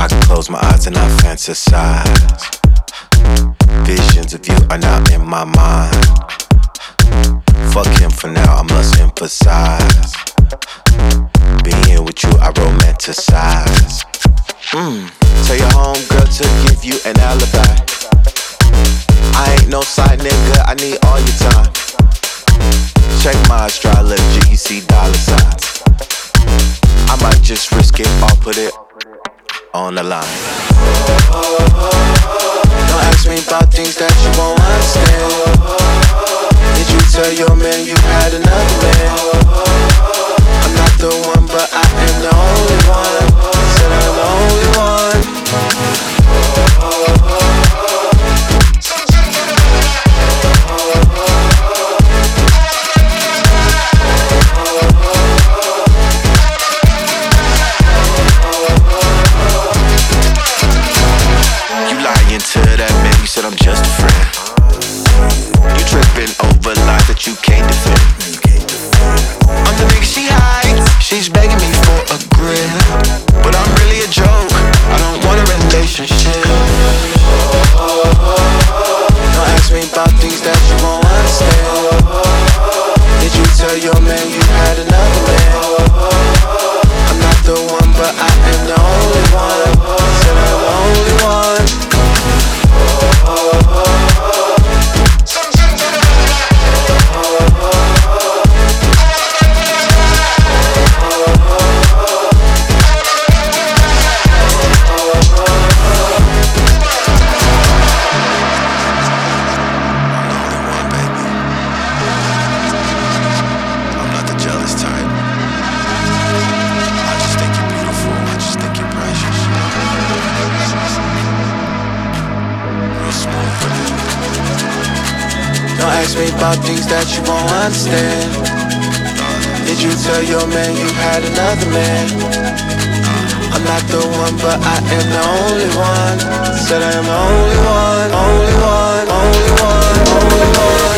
I can close my eyes and I fantasize. Visions of you are now in my mind. Fuck him for now, I must emphasize. Being with you, I romanticize. Tell your homegirl to give you an alibi. I ain't no side nigga, I need all your time. Check my astrology, you see dollar signs. I might just risk it or put it on the line. Don't ask me about things that you won't understand. Did you tell your man you had another man? I'm not the one, but I am the only one. Said I'm the only one. To that man, you said I'm just a friend. You tripping over lies that you can't defend. I'm the nigga she hides. She's begging me for a grip, but I'm really a joke. I don't want a relationship. Don't ask me about things that you won't understand. Did you tell your man you had another man? I'm not the one, but I am the only one. Said I'm the only one. Don't ask me about things that you won't understand. Did you tell your man you had another man? I'm not the one, but I am the only one. Said I am the only one, only one, only one, only one.